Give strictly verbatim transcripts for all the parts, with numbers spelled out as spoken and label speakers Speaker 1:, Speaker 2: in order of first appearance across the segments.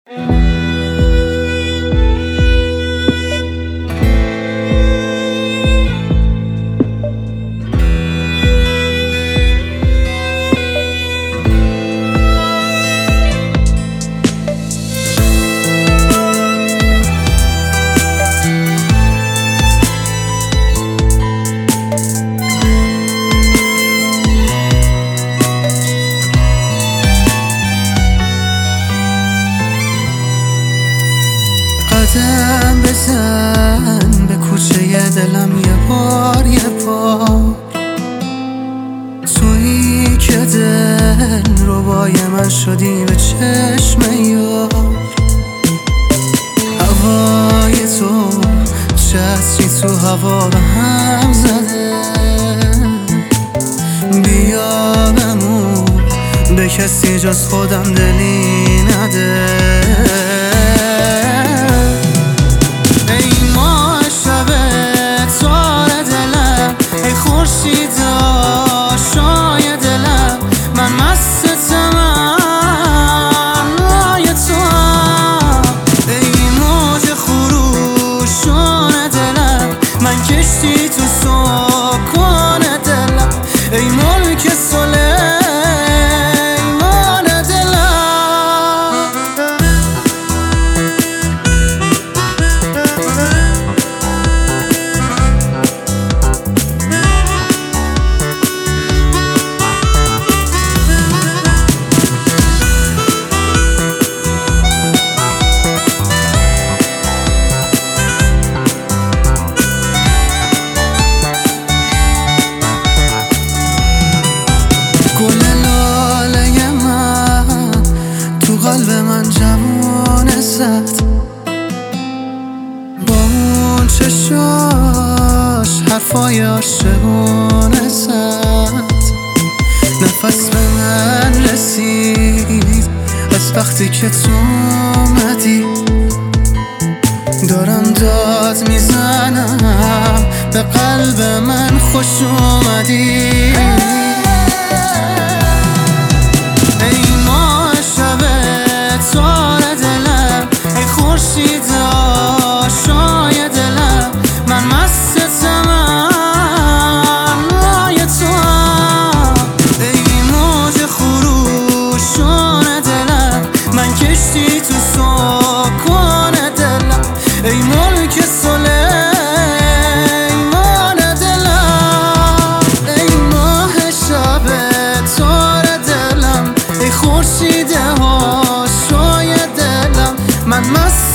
Speaker 1: قدم بزن به کوچه دلم یه بار یه بار، تویی که دل ربای من شدی به چشم یار. هوای تو چتری تو هوا به هم زده، بیا بمون به کسی جز خودم دلی نده. کشتی تو سکون دلم ای ملک سلیمان دلم. قلب من جوونه زد با اون چشاش حرفای عاشقونه زد. نفس به من رسید از وقتی که تو اومدی، دارم داد میزنم به قلب من خوش اومدی. کشتی تو سکون دلم ای ملک سلیمان دلم. ای ماه شب تار دلم ای خورشید هاشوی دلم، من مست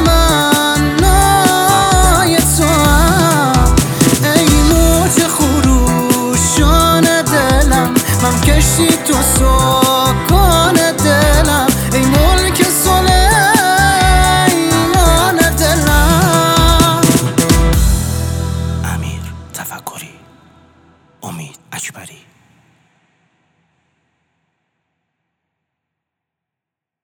Speaker 1: تمنای توام. ای موج خروشان دلم من کشتی تو سکون دلم ای ملک سلیمان دلم.
Speaker 2: امیر تفکری، امید اکبری.